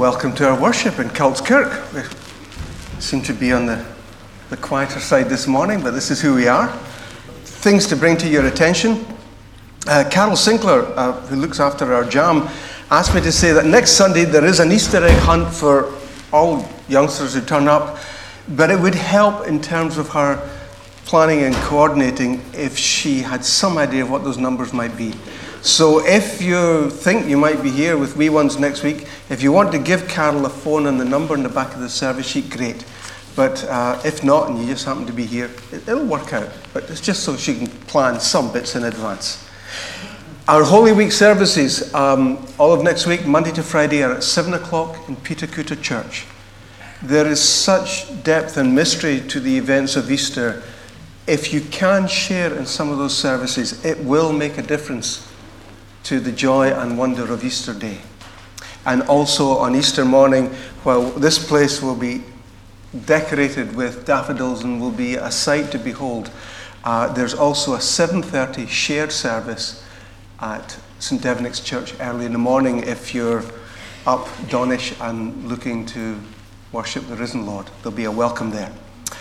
Welcome to our worship in Cults Kirk. We seem to be on the quieter side this morning, but this is who we are. Things to bring to your attention. Carol Sinclair, who looks after our jam, asked me to say that next Sunday there is an Easter egg hunt for all youngsters who turn up, but it would help in terms of her planning and coordinating if she had some idea of what those numbers might be. So if you think you might be here with wee ones next week, if you want to give Carol a phone and the number in the back of the service sheet, great. But if not, and you just happen to be here, it'll work out. But it's just so she can plan some bits in advance. Our Holy Week services, all of next week, Monday to Friday, are at 7 o'clock in Peter Kuta Church. There is such depth and mystery to the events of Easter. If you can share in some of those services, it will make a difference to the joy and wonder of Easter Day. And also on Easter morning, while this place will be decorated with daffodils and will be a sight to behold, there's also a 7:30 shared service at St. Devenick's Church early in the morning if you're up Dawnish and looking to worship the risen Lord. There'll be a welcome there.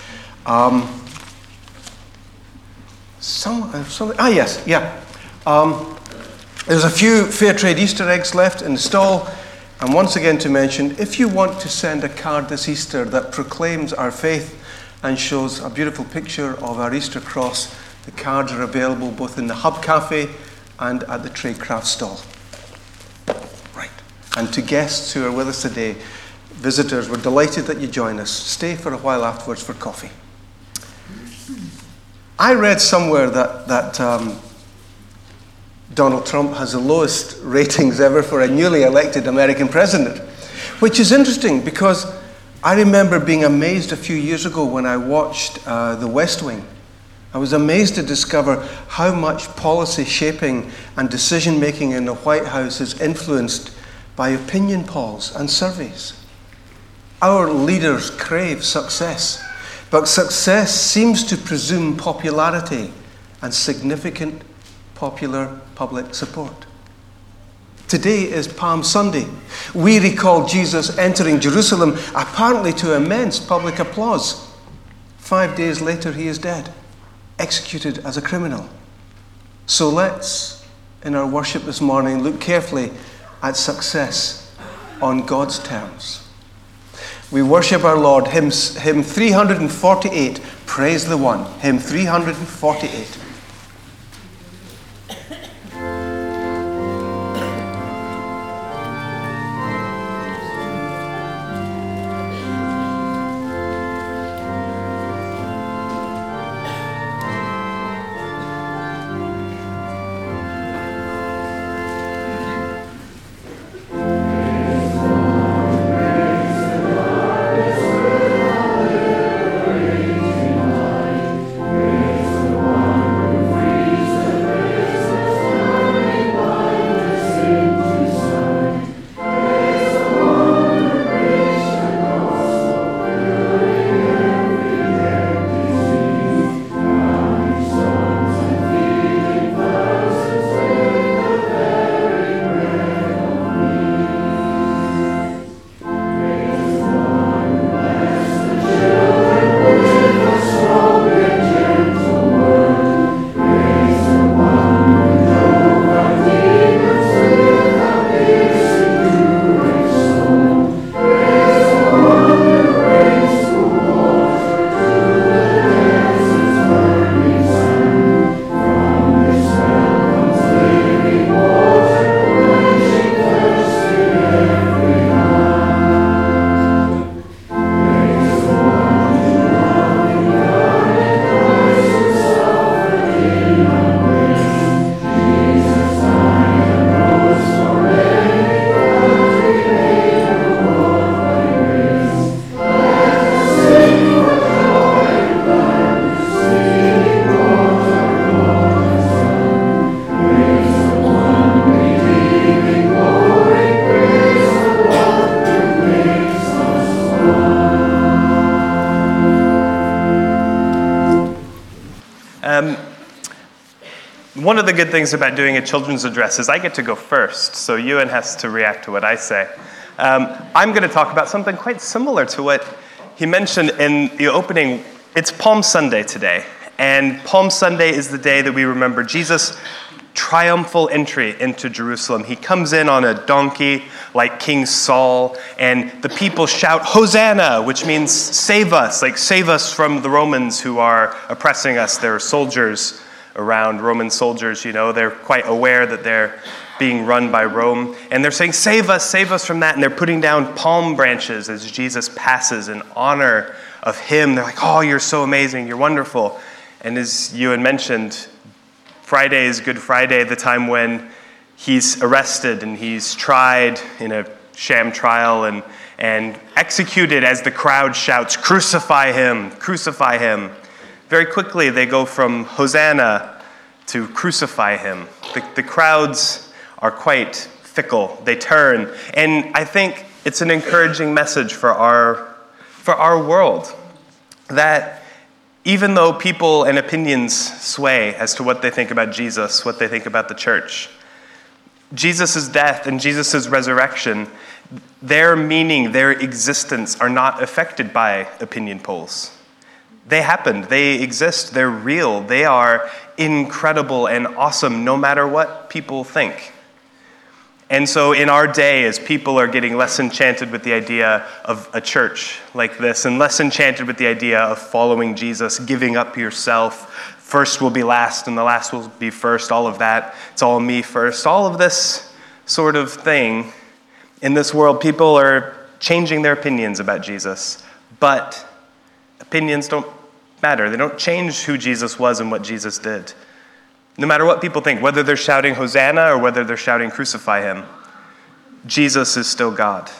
There's a few Fair Trade Easter eggs left in the stall. And once again to mention, if you want to send a card this Easter that proclaims our faith and shows a beautiful picture of our Easter cross, the cards are available both in the Hub Cafe and at the Trade Craft stall. Right. And to guests who are with us today, visitors, we're delighted that you join us. Stay for a while afterwards for coffee. I read somewhere that Donald Trump has the lowest ratings ever for a newly elected American president, which is interesting because I remember being amazed a few years ago when I watched The West Wing. I was amazed to discover how much policy shaping and decision making in the White House is influenced by opinion polls and surveys. Our leaders crave success, but success seems to presume popularity and significant popular public support. Today is Palm Sunday. We recall Jesus entering Jerusalem, apparently to immense public applause. 5 days later, he is dead, executed as a criminal. So let's, in our worship this morning, look carefully at success on God's terms. We worship our Lord, hymn 348, Praise the One, hymn 348. One of the good things about doing a children's address is I get to go first, so Ewan has to react to what I say. I'm going to talk about something quite similar to what he mentioned in the opening. It's Palm Sunday today, and Palm Sunday is the day that we remember Jesus' triumphal entry into Jerusalem. He comes in on a donkey like King Saul, and the people shout, "Hosanna," which means save us, like save us from the Romans who are oppressing us. There are soldiers around, Roman soldiers, they're quite aware that they're being run by Rome, and they're saying, save us from that, and they're putting down palm branches as Jesus passes in honor of him. They're like, oh, you're so amazing, you're wonderful. And as you had mentioned, Friday is Good Friday, the time when he's arrested and he's tried in a sham trial and executed as the crowd shouts, crucify him, crucify him. Very quickly, they go from Hosanna to crucify him. The crowds are quite fickle. They turn. And I think it's an encouraging message for our world that even though people and opinions sway as to what they think about Jesus, what they think about the church, Jesus' death and Jesus' resurrection, their meaning, their existence are not affected by opinion polls. They happened, they exist, they're real, they are incredible and awesome no matter what people think. And so in our day, as people are getting less enchanted with the idea of a church like this, and less enchanted with the idea of following Jesus, giving up yourself, first will be last and the last will be first, all of that, it's all me first, all of this sort of thing, in this world, people are changing their opinions about Jesus. But opinions don't matter. They don't change who Jesus was and what Jesus did. No matter what people think, whether they're shouting Hosanna or whether they're shouting crucify him, Jesus is still God.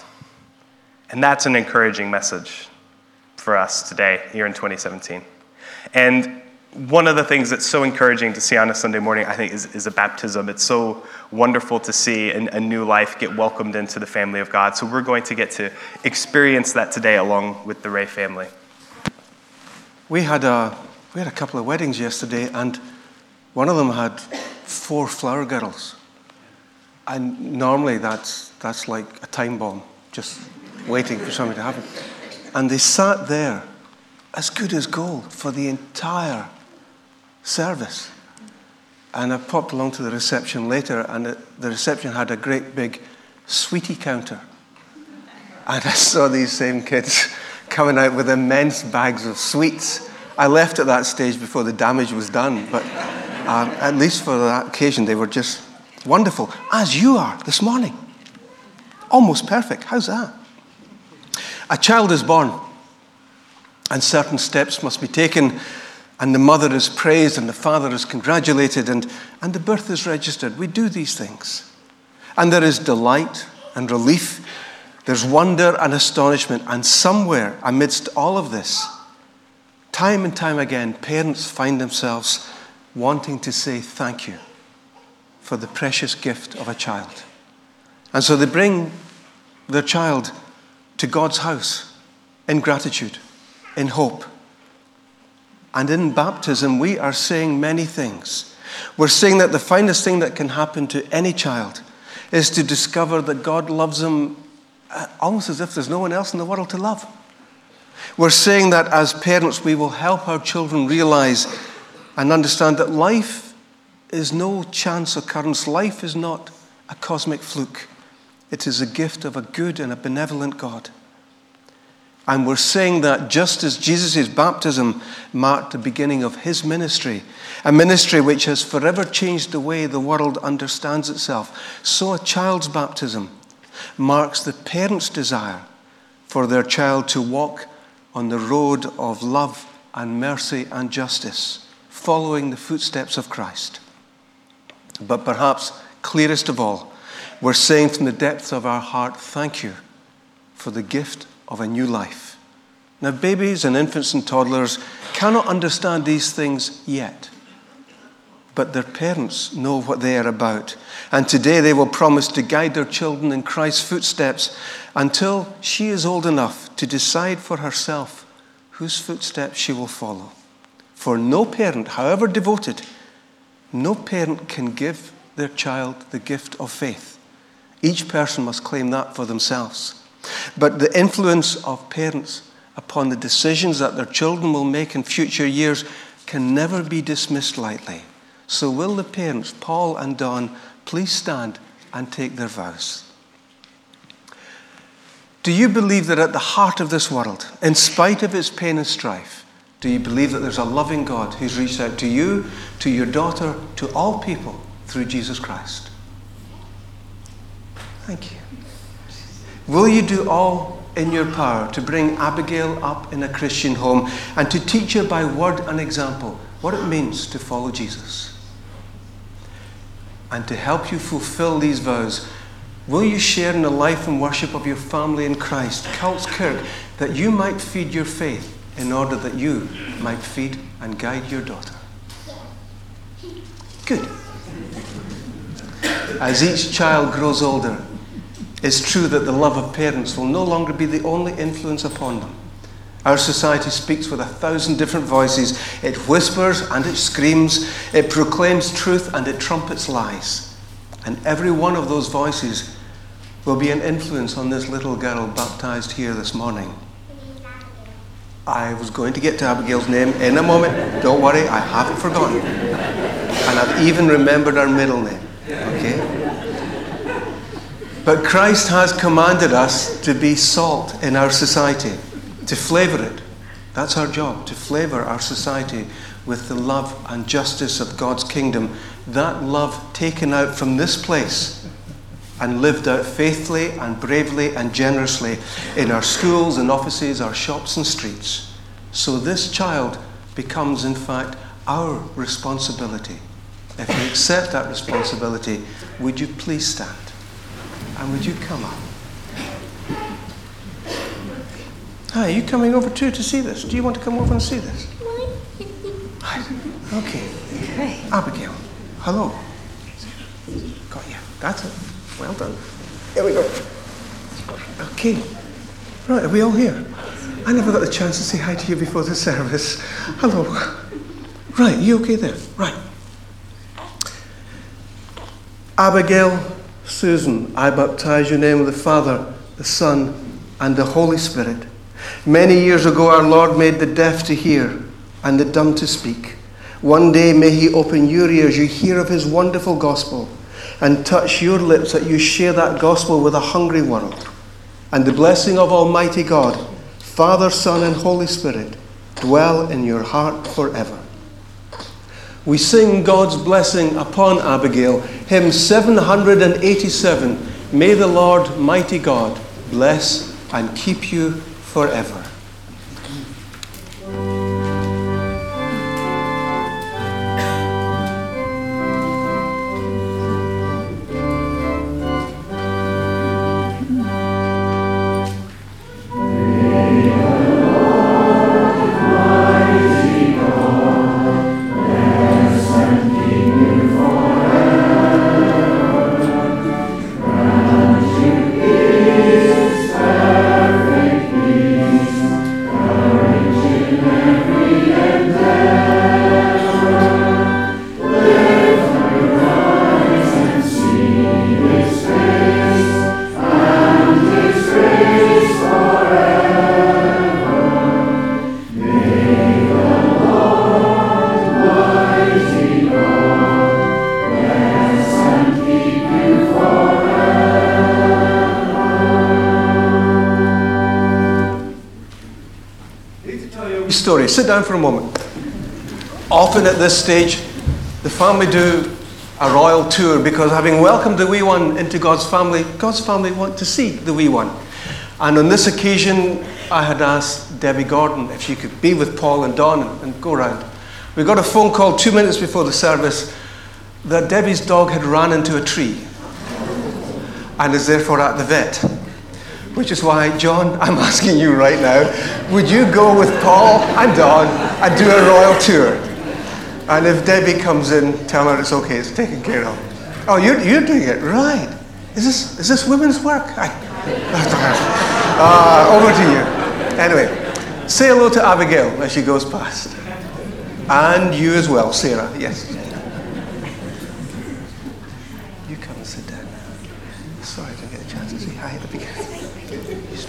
And that's an encouraging message for us today, here in 2017. And one of the things that's so encouraging to see on a Sunday morning, I think, is a baptism. It's so wonderful to see a new life get welcomed into the family of God. So we're going to get to experience that today along with the Ray family. We had a couple of weddings yesterday, and one of them had 4 flower girls. And normally that's like a time bomb, just waiting for something to happen. And they sat there as good as gold for the entire service. And I popped along to the reception later, and the reception had a great big sweetie counter. And I saw these same kids coming out with immense bags of sweets. I left at that stage before the damage was done, but at least for that occasion, they were just wonderful, as you are this morning. Almost perfect. How's that? A child is born, and certain steps must be taken, and the mother is praised, and the father is congratulated, and the birth is registered. We do these things. And there is delight and relief. There's wonder and astonishment. And somewhere amidst all of this, time and time again, parents find themselves wanting to say thank you for the precious gift of a child. And so they bring their child to God's house in gratitude, in hope. And in baptism, we are saying many things. We're saying that the finest thing that can happen to any child is to discover that God loves them almost as if there's no one else in the world to love. We're saying that as parents, we will help our children realize and understand that life is no chance occurrence. Life is not a cosmic fluke. It is a gift of a good and a benevolent God. And we're saying that just as Jesus' baptism marked the beginning of his ministry, a ministry which has forever changed the way the world understands itself, so a child's baptism marks the parent's desire for their child to walk on the road of love and mercy and justice, following the footsteps of Christ. But perhaps clearest of all, we're saying from the depths of our heart, thank you for the gift of a new life. Now, babies and infants and toddlers cannot understand these things yet, but their parents know what they are about. And today they will promise to guide their children in Christ's footsteps until she is old enough to decide for herself whose footsteps she will follow. For no parent, however devoted, no parent can give their child the gift of faith. Each person must claim that for themselves. But the influence of parents upon the decisions that their children will make in future years can never be dismissed lightly. So will the parents, Paul and Dawn, please stand and take their vows. Do you believe that at the heart of this world, in spite of its pain and strife, do you believe that there's a loving God who's reached out to you, to your daughter, to all people through Jesus Christ? Thank you. Will you do all in your power to bring Abigail up in a Christian home and to teach her by word and example what it means to follow Jesus? And to help you fulfill these vows, will you share in the life and worship of your family in Christ, Cults Kirk, that you might feed your faith in order that you might feed and guide your daughter? Good. As each child grows older, it's true that the love of parents will no longer be the only influence upon them. Our society speaks with 1,000 different voices. It whispers and it screams. It proclaims truth and it trumpets lies. And every one of those voices will be an influence on this little girl baptized here this morning. I was going to get to Abigail's name in a moment. Don't worry, I haven't forgotten. And I've even remembered her middle name. Okay? But Christ has commanded us to be salt in our society, to flavor it. That's our job, to flavor our society with the love and justice of God's kingdom. That love taken out from this place and lived out faithfully and bravely and generously in our schools and offices, our shops and streets. So this child becomes, in fact, our responsibility. If you accept that responsibility, would you please stand? And would you come up? Hi, are you coming over too to see this? Do you want to come over and see this? Right. Okay. Hey. Abigail, hello. Got you. That's it. Well done. Here we go. Okay. Right, are we all here? I never got the chance to say hi to you before the service. Hello. Right, you okay there? Right. Abigail Susan, I baptize your name with the Father, the Son, and the Holy Spirit. Many years ago, our Lord made the deaf to hear and the dumb to speak. One day, may He open your ears, you hear of His wonderful gospel, and touch your lips that you share that gospel with a hungry world. And the blessing of Almighty God, Father, Son, and Holy Spirit, dwell in your heart forever. We sing God's blessing upon Abigail, hymn 787. May the Lord, mighty God, bless and keep you forever. Story. Sit down for a moment. Often at this stage, the family do a royal tour because having welcomed the wee one into God's family want to see the wee one. And on this occasion, I had asked Debbie Gordon if she could be with Paul and Dawn and go round. We got a phone call 2 minutes before the service that Debbie's dog had ran into a tree and is therefore at the vet. Which is why, John, I'm asking you right now, would you go with Paul and Dawn and do a royal tour? And if Debbie comes in, tell her it's okay, it's taken care of. Oh, you're doing it, right. Is this women's work? Over to you. Anyway, say hello to Abigail as she goes past. And you as well, Sarah, yes. You come and sit down now. Sorry I didn't get a chance to say hi at the beginning.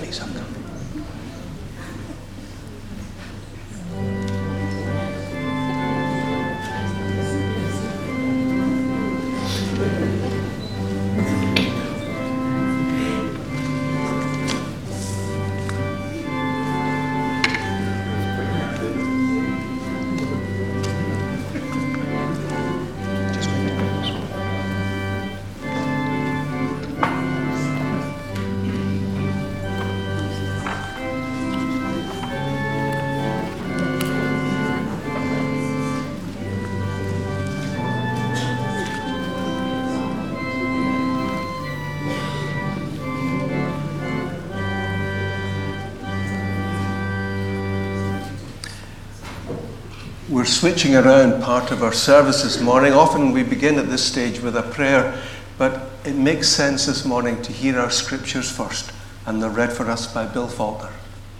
We're switching around part of our service this morning. Often we begin at this stage with a prayer, but it makes sense this morning to hear our scriptures first, and they're read for us by Bill Faulkner.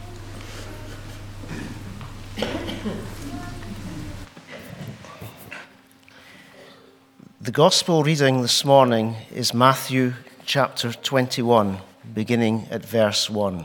The Gospel reading this morning is Matthew chapter 21, beginning at verse 1.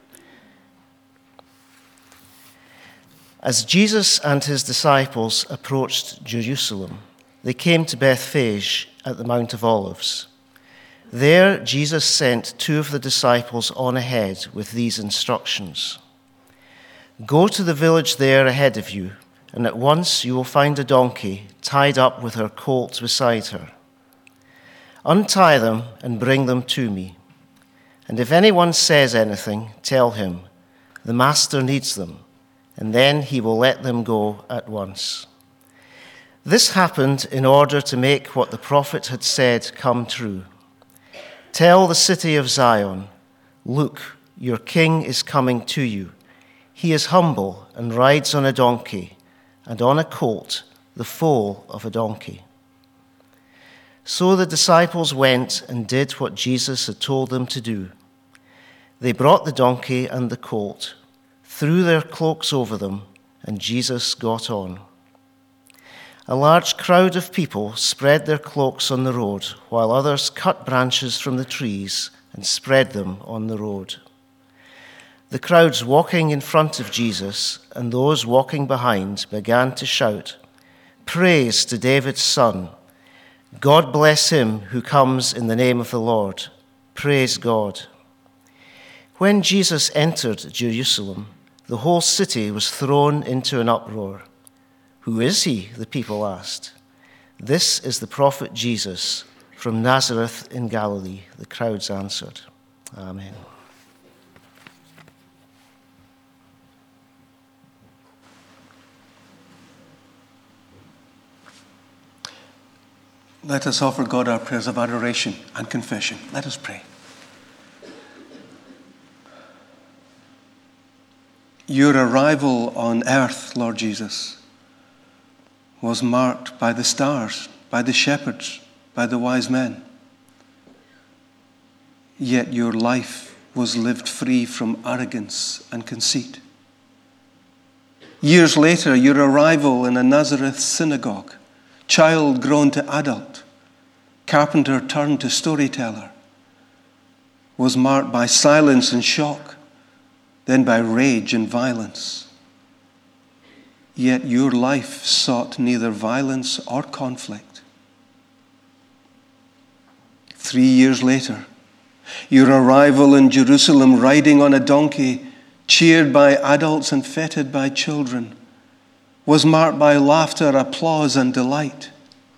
As Jesus and his disciples approached Jerusalem, they came to Bethphage at the Mount of Olives. There, Jesus sent 2 of the disciples on ahead with these instructions. Go to the village there ahead of you, and at once you will find a donkey tied up with her colt beside her. Untie them and bring them to me. And if anyone says anything, tell him, the master needs them, and then he will let them go at once. This happened in order to make what the prophet had said come true. Tell the city of Zion, look, your king is coming to you. He is humble and rides on a donkey, and on a colt, the foal of a donkey. So the disciples went and did what Jesus had told them to do. They brought the donkey and the colt, threw their cloaks over them, and Jesus got on. A large crowd of people spread their cloaks on the road, while others cut branches from the trees and spread them on the road. The crowds walking in front of Jesus and those walking behind began to shout, "Praise to David's son! God bless him who comes in the name of the Lord! Praise God!" When Jesus entered Jerusalem, the whole city was thrown into an uproar. "Who is he?" the people asked. "This is the prophet Jesus from Nazareth in Galilee," the crowds answered. Amen. Let us offer God our prayers of adoration and confession. Let us pray. Your arrival on earth, Lord Jesus, was marked by the stars, by the shepherds, by the wise men. Yet your life was lived free from arrogance and conceit. Years later, your arrival in a Nazareth synagogue, child grown to adult, carpenter turned to storyteller, was marked by silence and shock, then by rage and violence. Yet your life sought neither violence or conflict. 3 years later, your arrival in Jerusalem riding on a donkey, cheered by adults and feted by children, was marked by laughter, applause, and delight.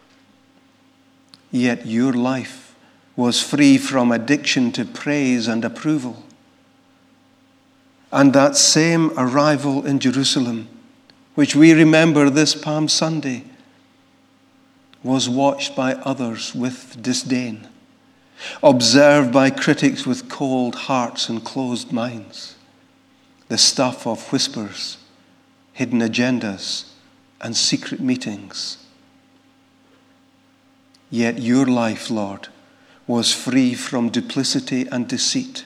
Yet your life was free from addiction to praise and approval. And that same arrival in Jerusalem, which we remember this Palm Sunday, was watched by others with disdain, observed by critics with cold hearts and closed minds, the stuff of whispers, hidden agendas, and secret meetings. Yet your life, Lord, was free from duplicity and deceit.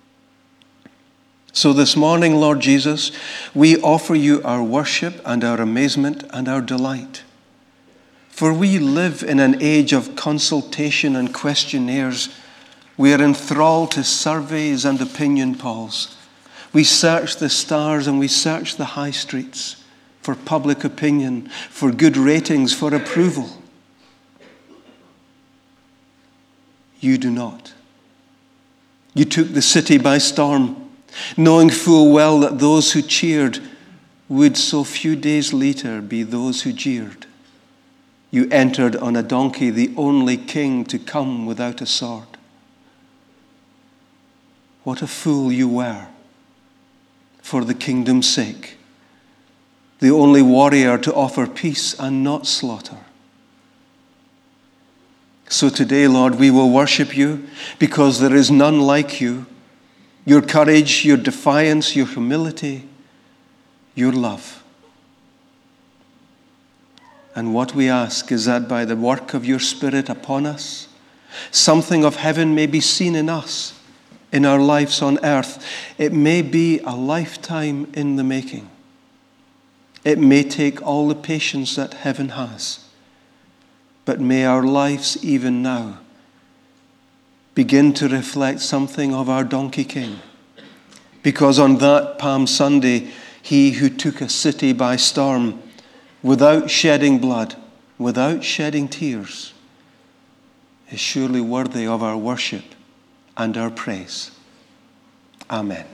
So this morning, Lord Jesus, we offer you our worship and our amazement and our delight. For we live in an age of consultation and questionnaires. We are enthralled to surveys and opinion polls. We search the stars and we search the high streets for public opinion, for good ratings, for approval. You do not. You took the city by storm, knowing full well that those who cheered would so few days later be those who jeered. You entered on a donkey, the only king to come without a sword. What a fool you were for the kingdom's sake, the only warrior to offer peace and not slaughter. So today, Lord, we will worship you because there is none like you. Your courage, your defiance, your humility, your love. And what we ask is that by the work of your Spirit upon us, something of heaven may be seen in us, in our lives on earth. It may be a lifetime in the making. It may take all the patience that heaven has. But may our lives even now begin to reflect something of our Donkey King. Because on that Palm Sunday, he who took a city by storm, without shedding blood, without shedding tears, is surely worthy of our worship and our praise. Amen.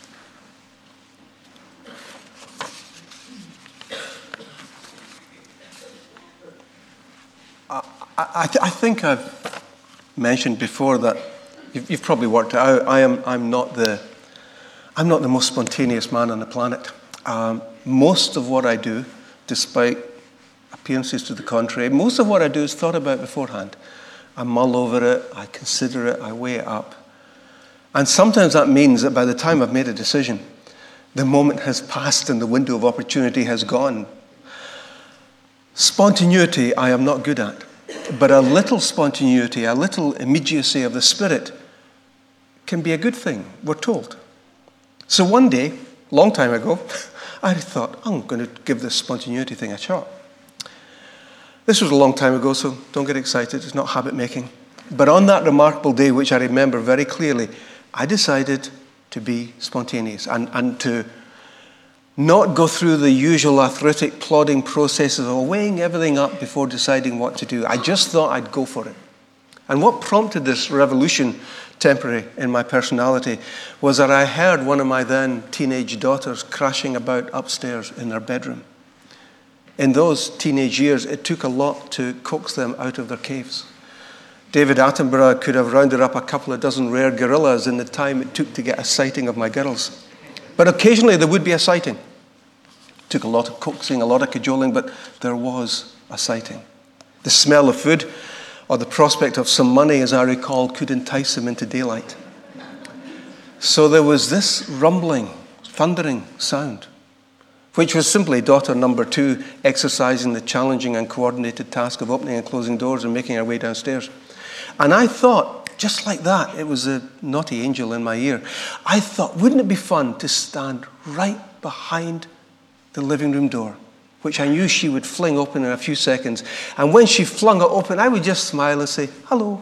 I think I've mentioned before that you've probably worked it out. I'm not the most spontaneous man on the planet. Most of what I do, despite appearances to the contrary, most of what I do is thought about beforehand. I mull over it, I consider it, I weigh it up. And sometimes that means that by the time I've made a decision, the moment has passed and the window of opportunity has gone. Spontaneity I am not good at. But a little spontaneity, a little immediacy of the Spirit can be a good thing, we're told. So one day, long time ago, I thought, I'm going to give this spontaneity thing a shot. This was a long time ago, so don't get excited. It's not habit making. But on that remarkable day, which I remember very clearly, I decided to be spontaneous and to not go through the usual arthritic plodding processes of weighing everything up before deciding what to do. I just thought I'd go for it. And what prompted this revolution, temporary, in my personality was that I heard one of my then teenage daughters crashing about upstairs in their bedroom. In those teenage years, it took a lot to coax them out of their caves. David Attenborough could have rounded up a couple of dozen rare gorillas in the time it took to get a sighting of my girls. But occasionally there would be a sighting. It took a lot of coaxing, a lot of cajoling, but there was a sighting. The smell of food or the prospect of some money, as I recall, could entice them into daylight. So there was this rumbling, thundering sound, which was simply daughter number 2 exercising the challenging and coordinated task of opening and closing doors and making her way downstairs. And I thought, just like that, it was a naughty angel in my ear. I thought, wouldn't it be fun to stand right behind the living room door, which I knew she would fling open in a few seconds. And when she flung it open, I would just smile and say, hello.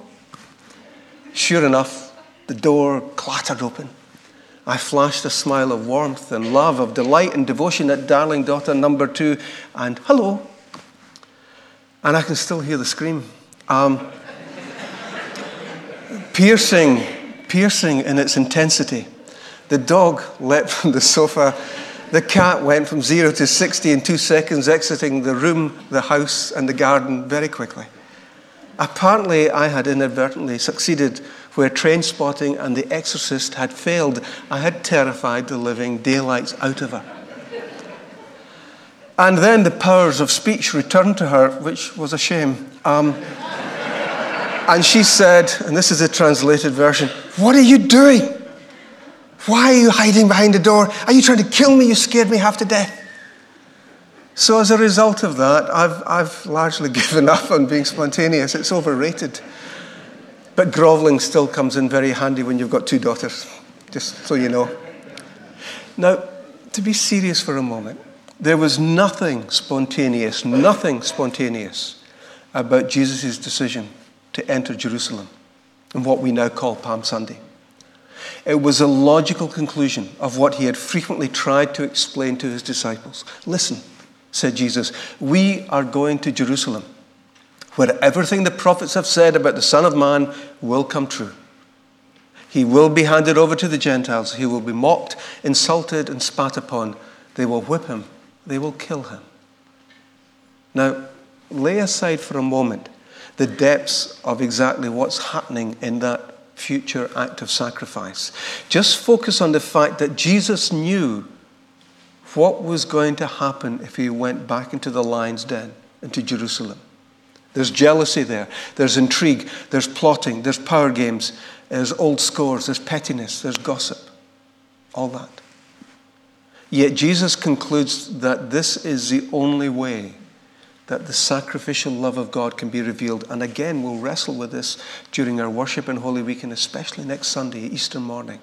Sure enough, the door clattered open. I flashed a smile of warmth and love, of delight and devotion at darling daughter number 2, and hello. And I can still hear the scream. Piercing in its intensity. The dog leapt from the sofa. The cat went from 0 to 60 in 2 seconds, exiting the room, the house, and the garden very quickly. Apparently, I had inadvertently succeeded where train spotting and The Exorcist had failed. I had terrified the living daylights out of her. And then the powers of speech returned to her, which was a shame. And she said, and this is a translated version, "What are you doing? Why are you hiding behind the door? Are you trying to kill me? You scared me half to death." So as a result of that, I've largely given up on being spontaneous. It's overrated. But groveling still comes in very handy when you've got 2 daughters, just so you know. Now, to be serious for a moment, there was nothing spontaneous about Jesus' decision to enter Jerusalem in what we now call Palm Sunday. It was a logical conclusion of what he had frequently tried to explain to his disciples. "Listen," said Jesus, "we are going to Jerusalem, where everything the prophets have said about the Son of Man will come true. He will be handed over to the Gentiles. He will be mocked, insulted, and spat upon. They will whip him. They will kill him." Now, lay aside for a moment the depths of exactly what's happening in that future act of sacrifice. Just focus on the fact that Jesus knew what was going to happen if he went back into the lion's den, into Jerusalem. There's jealousy there. There's intrigue. There's plotting. There's power games. There's old scores. There's pettiness. There's gossip. All that. Yet Jesus concludes that this is the only way that the sacrificial love of God can be revealed. And again, we'll wrestle with this during our worship in Holy Week, and especially next Sunday, Easter morning.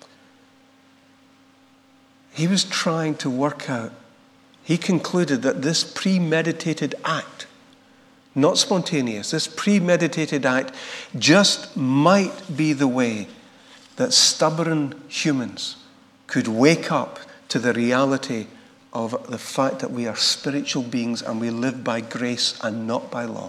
He was trying to work out, he concluded that this premeditated act, not spontaneous, this premeditated act just might be the way that stubborn humans could wake up to the reality of the fact that we are spiritual beings and we live by grace and not by law.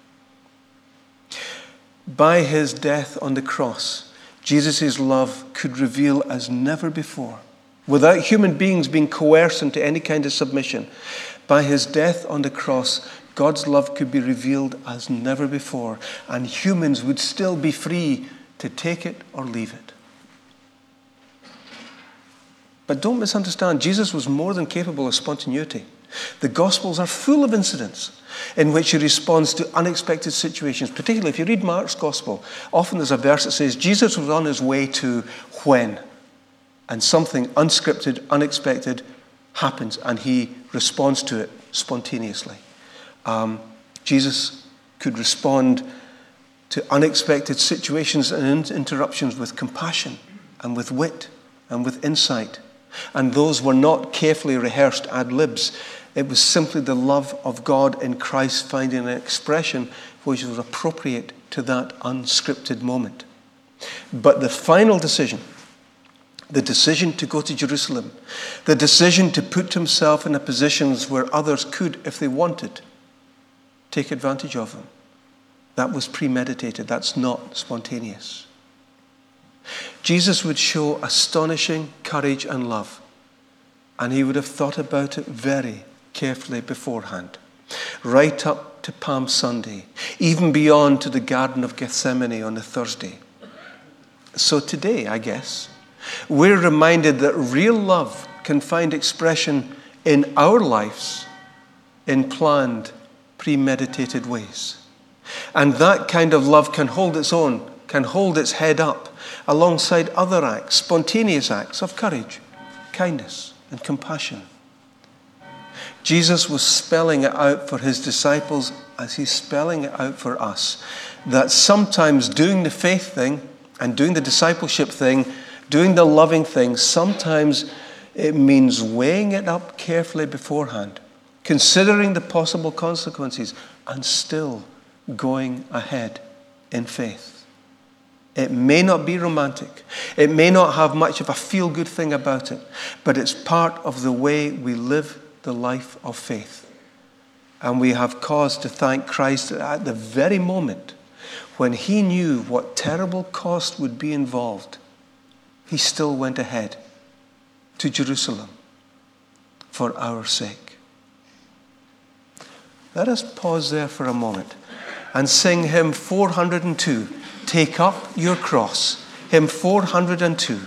By his death on the cross, Jesus' love could reveal as never before, without human beings being coerced into any kind of submission. By his death on the cross, God's love could be revealed as never before, and humans would still be free to take it or leave it. But don't misunderstand, Jesus was more than capable of spontaneity. The Gospels are full of incidents in which he responds to unexpected situations. Particularly if you read Mark's Gospel, often there's a verse that says Jesus was on his way to when? And something unscripted, unexpected happens, and he responds to it spontaneously. Jesus could respond to unexpected situations and interruptions with compassion and with wit and with insight. And those were not carefully rehearsed ad libs. It was simply the love of God in Christ finding an expression which was appropriate to that unscripted moment. But the final decision, the decision to go to Jerusalem, the decision to put himself in a position where others could, if they wanted, take advantage of him, that was premeditated. That's not spontaneous. Jesus would show astonishing courage and love, and he would have thought about it very carefully beforehand, right up to Palm Sunday, even beyond to the Garden of Gethsemane on a Thursday. So today, I guess, we're reminded that real love can find expression in our lives in planned, premeditated ways. And that kind of love can hold its own, can hold its head up alongside other acts, spontaneous acts of courage, kindness, and compassion. Jesus was spelling it out for his disciples as he's spelling it out for us, that sometimes doing the faith thing and doing the discipleship thing, doing the loving thing, sometimes it means weighing it up carefully beforehand, considering the possible consequences, and still going ahead in faith. It may not be romantic. It may not have much of a feel-good thing about it, but it's part of the way we live the life of faith. And we have cause to thank Christ that at the very moment when he knew what terrible cost would be involved, he still went ahead to Jerusalem for our sake. Let us pause there for a moment and sing hymn 402, Take Up Your Cross, hymn 402.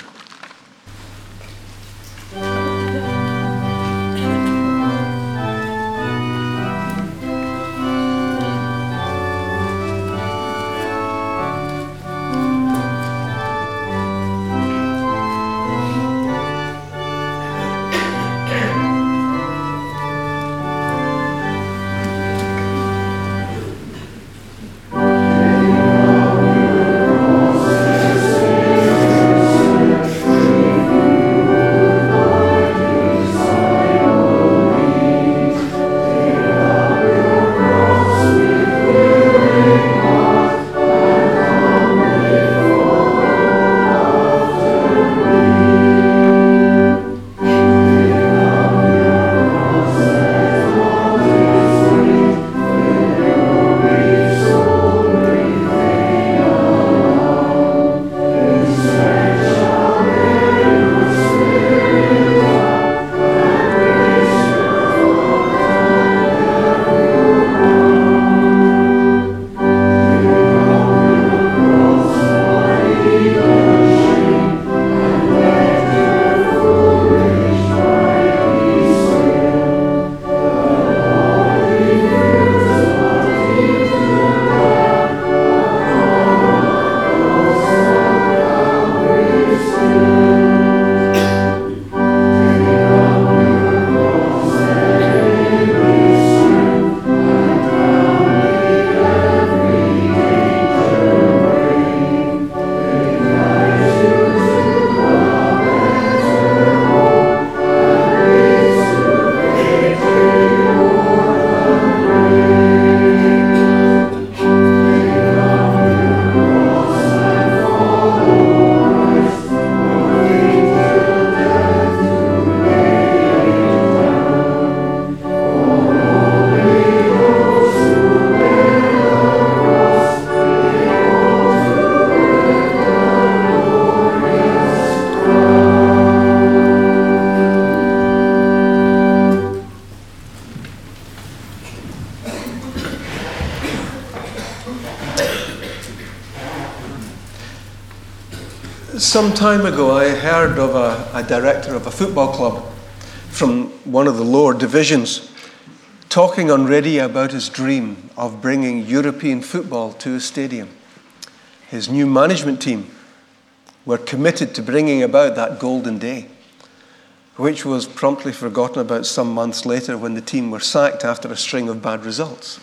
Some time ago, I heard of a director of a football club from one of the lower divisions talking on radio about his dream of bringing European football to a stadium. His new management team were committed to bringing about that golden day, which was promptly forgotten about some months later when the team were sacked after a string of bad results.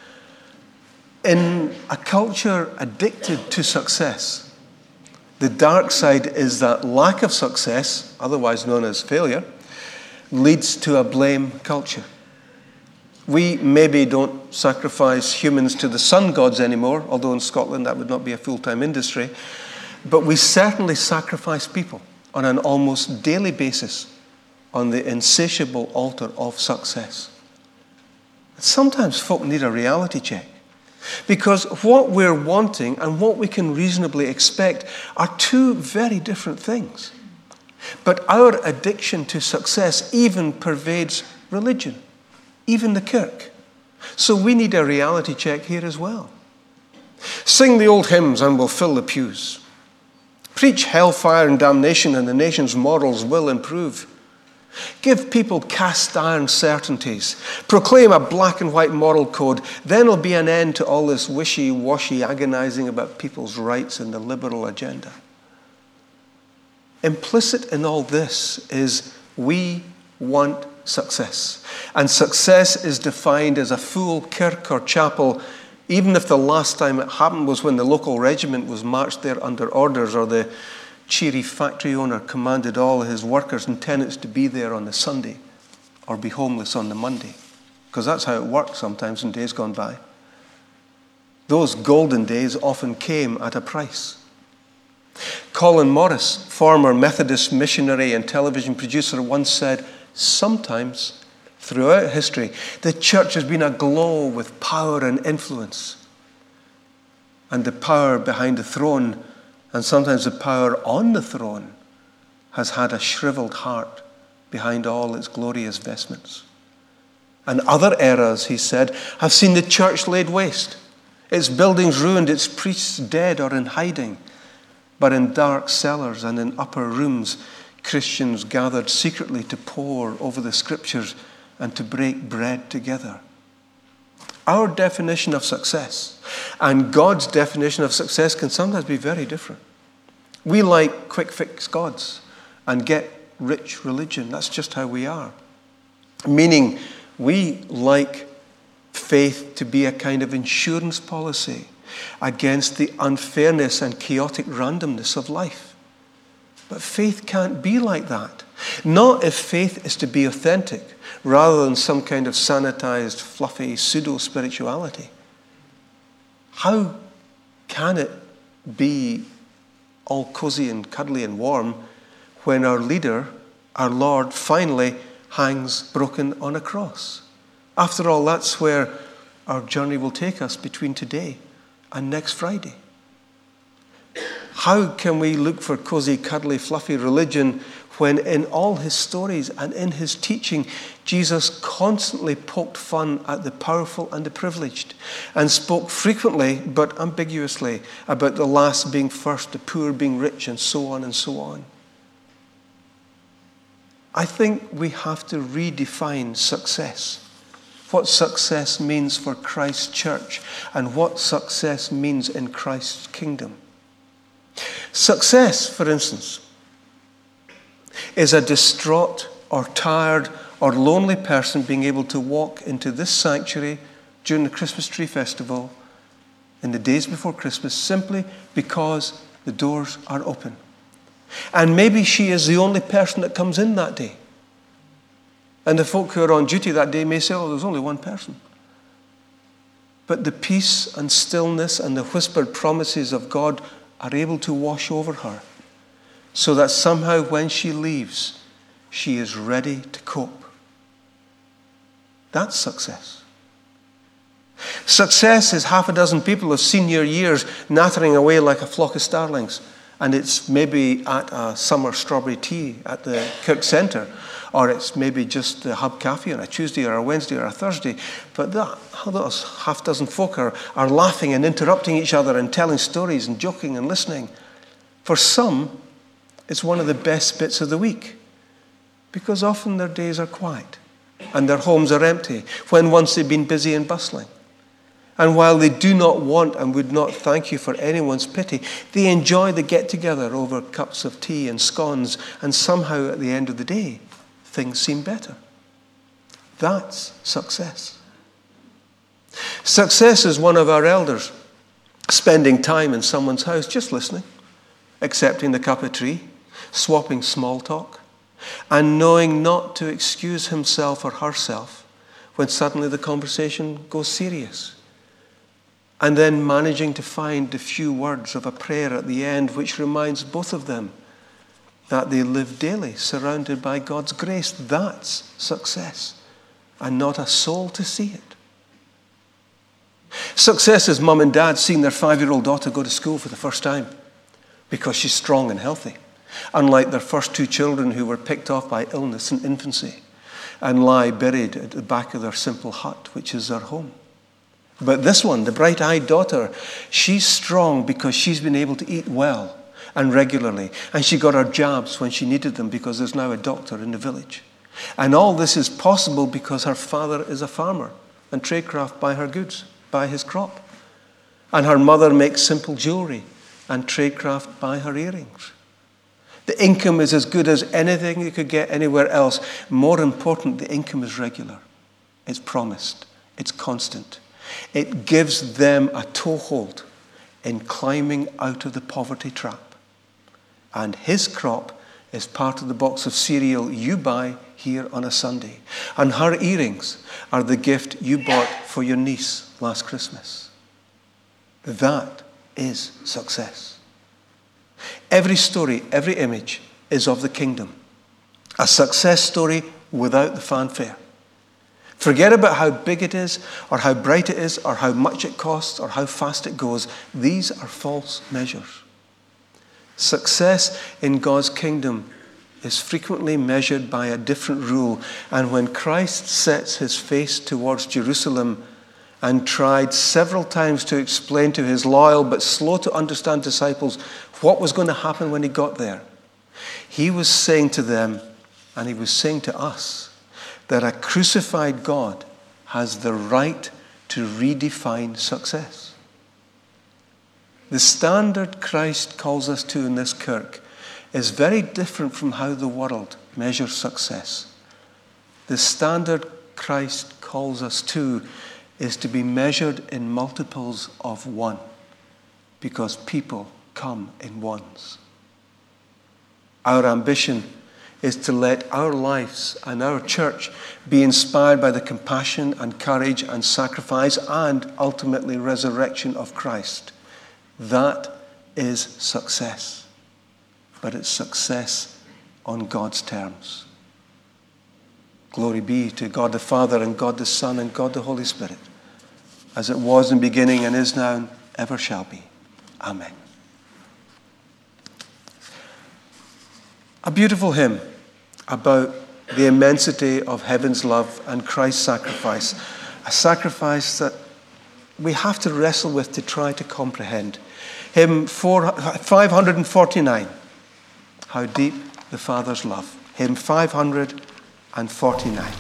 In a culture addicted to success, the dark side is that lack of success, otherwise known as failure, leads to a blame culture. We maybe don't sacrifice humans to the sun gods anymore, although in Scotland that would not be a full-time industry, but we certainly sacrifice people on an almost daily basis on the insatiable altar of success. Sometimes folk need a reality check, because what we're wanting and what we can reasonably expect are two very different things. But our addiction to success even pervades religion, even the kirk. So we need a reality check here as well. Sing the old hymns and we'll fill the pews. Preach hellfire and damnation and the nation's morals will improve. Give people cast iron certainties. Proclaim a black and white moral code. Then there'll be an end to all this wishy-washy agonizing about people's rights and the liberal agenda. Implicit in all this is we want success. And success is defined as a full kirk or chapel, even if the last time it happened was when the local regiment was marched there under orders, or the cheery factory owner commanded all his workers and tenants to be there on the Sunday or be homeless on the Monday. Because that's how it worked sometimes in days gone by. Those golden days often came at a price. Colin Morris, former Methodist missionary and television producer, once said, sometimes throughout history, the church has been aglow with power and influence. And the power behind the throne, and sometimes the power on the throne, has had a shriveled heart behind all its glorious vestments. And other eras, he said, have seen the church laid waste, its buildings ruined, its priests dead or in hiding. But in dark cellars and in upper rooms, Christians gathered secretly to pore over the scriptures and to break bread together. Our definition of success and God's definition of success can sometimes be very different. We like quick fix gods and get rich religion. That's just how we are. Meaning we like faith to be a kind of insurance policy against the unfairness and chaotic randomness of life. But faith can't be like that. Not if faith is to be authentic, rather than some kind of sanitized, fluffy pseudo-spirituality. How can it be all cozy and cuddly and warm when our leader, our Lord, finally hangs broken on a cross? After all, that's where our journey will take us between today and next Friday. How can we look for cozy, cuddly, fluffy religion when in all his stories and in his teaching, Jesus constantly poked fun at the powerful and the privileged and spoke frequently but ambiguously about the last being first, the poor being rich, and so on and so on? I think we have to redefine success. What success means for Christ's church and what success means in Christ's kingdom. Success, for instance, is a distraught or tired or lonely person being able to walk into this sanctuary during the Christmas tree festival in the days before Christmas simply because the doors are open. And maybe she is the only person that comes in that day. And the folk who are on duty that day may say, oh, there's only one person. But the peace and stillness and the whispered promises of God are able to wash over her, so that somehow when she leaves, she is ready to cope. That's success. Success is half a dozen people of senior years nattering away like a flock of starlings, and it's maybe at a summer strawberry tea at the Kirk Centre, or it's maybe just the Hub Cafe on a Tuesday or a Wednesday or a Thursday. But those half dozen folk are laughing and interrupting each other and telling stories and joking and listening. For some, It's one of the best bits of the week, because often their days are quiet and their homes are empty when once they've been busy and bustling. And while they do not want and would not thank you for anyone's pity, they enjoy the get-together over cups of tea and scones, and somehow at the end of the day, things seem better. That's success. Success is one of our elders spending time in someone's house, just listening, accepting the cup of tea, swapping small talk, and knowing not to excuse himself or herself when suddenly the conversation goes serious. And then managing to find the few words of a prayer at the end which reminds both of them that they live daily surrounded by God's grace. That's success, and not a soul to see it. Success is mum and dad seeing their 5-year-old daughter go to school for the first time because she's strong and healthy, unlike their first 2 children who were picked off by illness in infancy and lie buried at the back of their simple hut, which is their home. But this one, the bright-eyed daughter, she's strong because she's been able to eat well and regularly, and she got her jabs when she needed them because there's now a doctor in the village. And all this is possible because her father is a farmer and tradecraft by her goods, by his crop. And her mother makes simple jewelry and tradecraft by her earrings. The income is as good as anything you could get anywhere else. More important, the income is regular. It's promised. It's constant. It gives them a toehold in climbing out of the poverty trap. And his crop is part of the box of cereal you buy here on a Sunday. And her earrings are the gift you bought for your niece last Christmas. That is success. Every story, every image is of the kingdom. A success story without the fanfare. Forget about how big it is, or how bright it is, or how much it costs, or how fast it goes. These are false measures. Success in God's kingdom is frequently measured by a different rule. And when Christ sets his face towards Jerusalem and tried several times to explain to his loyal but slow to understand disciples what was going to happen when he got there, he was saying to them, and he was saying to us, that a crucified God has the right to redefine success. The standard Christ calls us to in this kirk is very different from how the world measures success. The standard Christ calls us to is to be measured in multiples of 1, because people come in ones. Our ambition is to let our lives and our church be inspired by the compassion and courage and sacrifice and ultimately resurrection of Christ. That is success. But it's success on God's terms. Glory be to God the Father and God the Son and God the Holy Spirit, as it was in the beginning and is now and ever shall be. Amen. A beautiful hymn about the immensity of heaven's love and Christ's sacrifice, a sacrifice that we have to wrestle with to try to comprehend. Hymn 549, How Deep the Father's Love. Hymn 549.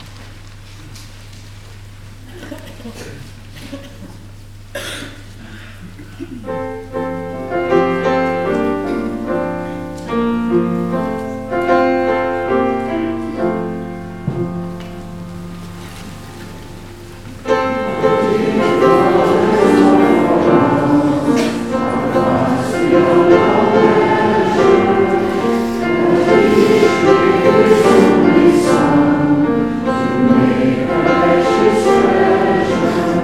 Precious treasure.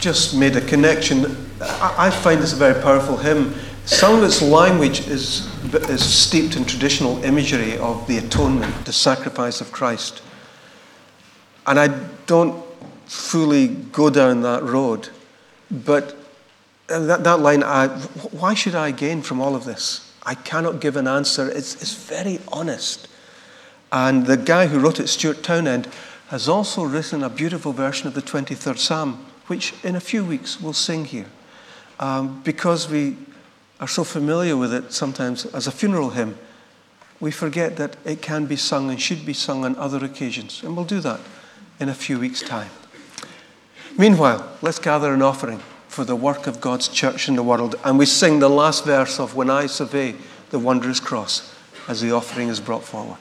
just made a connection. I find this a very powerful hymn. Some of its language is steeped in traditional imagery of the atonement, the sacrifice of Christ. And I don't fully go down that road. But that line, why should I gain from all of this? I cannot give an answer. It's very honest. And the guy who wrote it, Stuart Townend, has also written a beautiful version of the 23rd Psalm, which in a few weeks we'll sing here. Because we are so familiar with it sometimes as a funeral hymn, we forget that it can be sung and should be sung on other occasions. And we'll do that in a few weeks' time. Meanwhile, let's gather an offering for the work of God's church in the world. And we sing the last verse of When I Survey the Wondrous Cross as the offering is brought forward.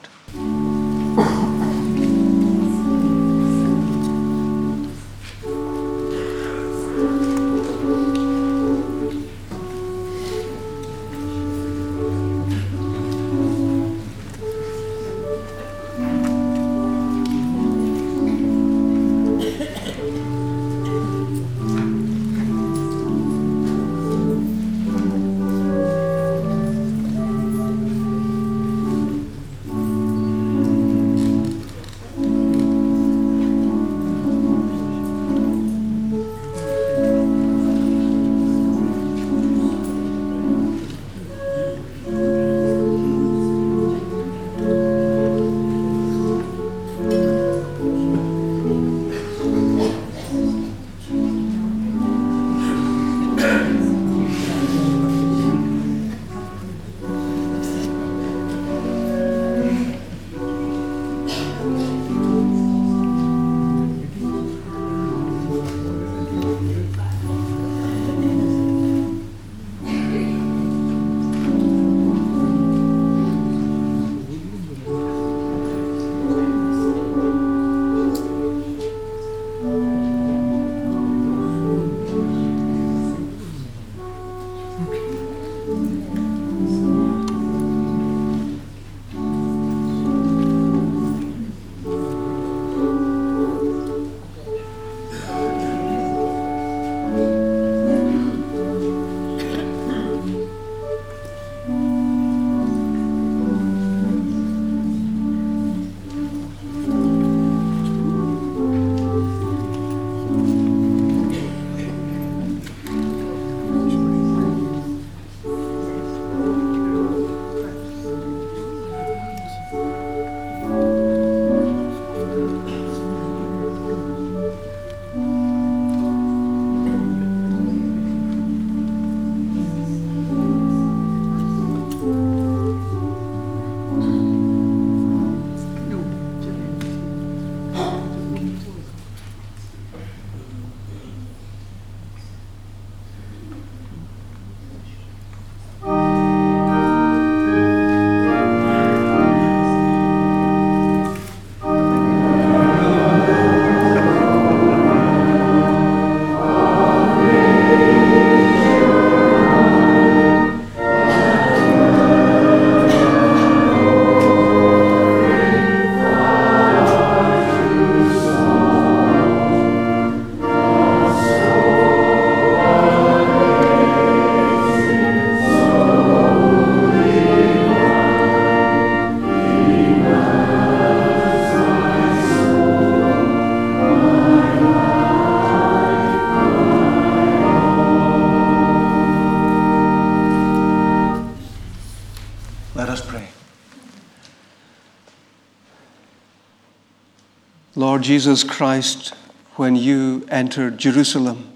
Lord Jesus Christ, when you entered Jerusalem,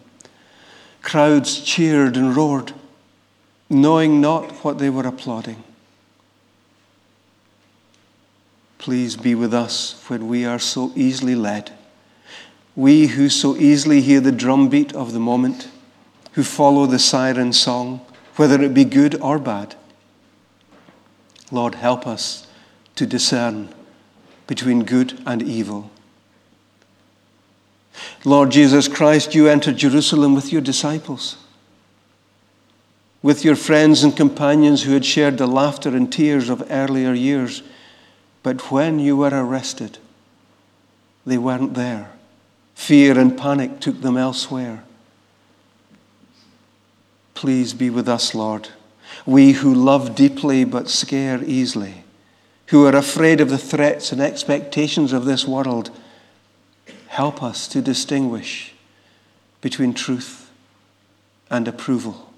crowds cheered and roared, knowing not what they were applauding. Please be with us when we are so easily led. We who so easily hear the drumbeat of the moment, who follow the siren song, whether it be good or bad. Lord, help us to discern between good and evil. Lord Jesus Christ, you entered Jerusalem with your disciples, with your friends and companions who had shared the laughter and tears of earlier years. But when you were arrested, they weren't there. Fear and panic took them elsewhere. Please be with us, Lord. We who love deeply but scare easily, who are afraid of the threats and expectations of this world, help us to distinguish between truth and approval.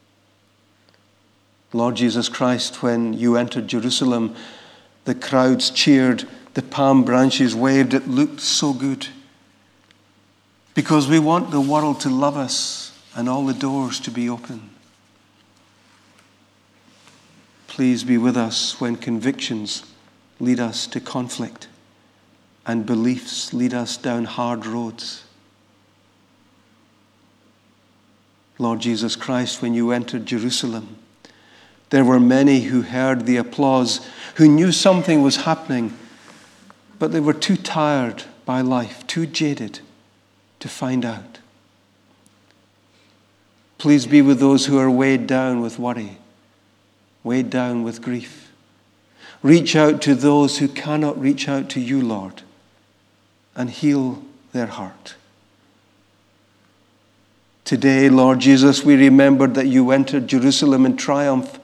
Lord Jesus Christ, when you entered Jerusalem, the crowds cheered, the palm branches waved. It looked so good, because we want the world to love us and all the doors to be open. Please be with us when convictions lead us to conflict and beliefs lead us down hard roads. Lord Jesus Christ, when you entered Jerusalem, there were many who heard the applause, who knew something was happening, but they were too tired by life, too jaded to find out. Please be with those who are weighed down with worry, weighed down with grief. Reach out to those who cannot reach out to you, Lord, and heal their heart. Today, Lord Jesus, we remembered that you entered Jerusalem in triumph.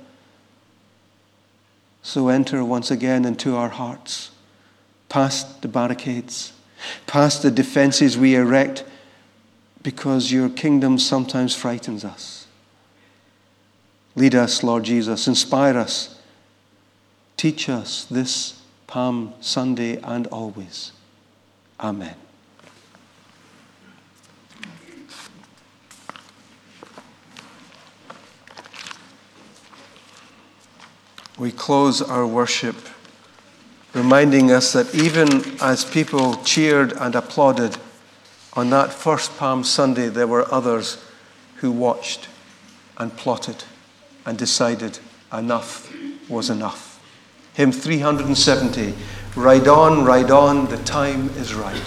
So enter once again into our hearts, past the barricades, past the defenses we erect, because your kingdom sometimes frightens us. Lead us, Lord Jesus. Inspire us. Teach us this Palm Sunday and always. Amen. We close our worship reminding us that even as people cheered and applauded on that first Palm Sunday, there were others who watched and plotted and decided enough was enough. Hymn 370, ride on, the time is right.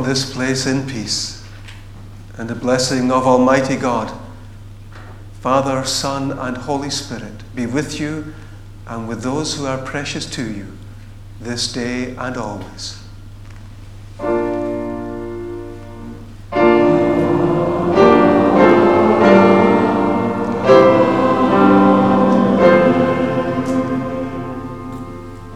this place in peace. And the blessing of Almighty God, Father, Son, and Holy Spirit, be with you and with those who are precious to you this day and always.